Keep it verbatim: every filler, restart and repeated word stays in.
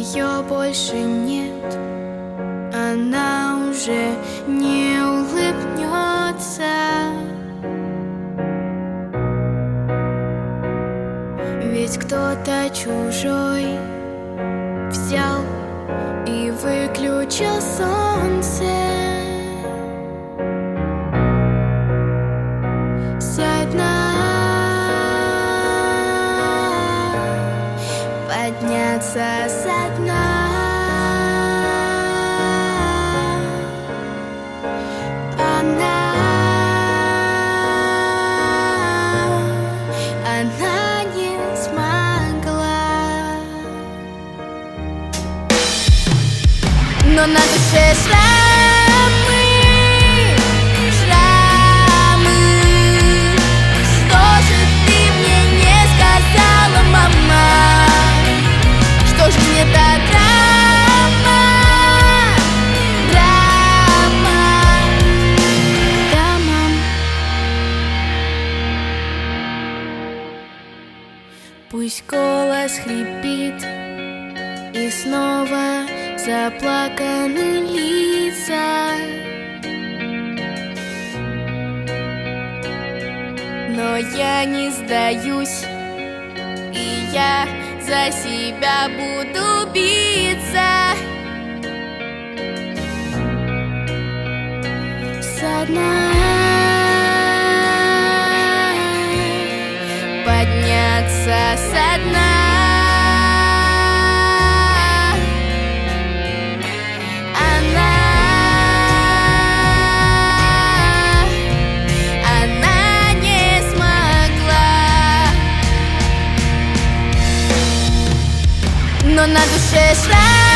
ее больше нет, она уже не улыбнется. Ведь кто-то чужой взял и выключил солнце. Со дна подняться со дна. Она, она не смогла. Но на душе шрамы, шрамы. Что же ты мне не сказала, мама? Что же мне та драма, драма? Да, мам. Пусть голос хрипит и снова заплаканы лица, но я не сдаюсь, и я за себя буду биться. Со дна подняться со дна. Но на душе шрам.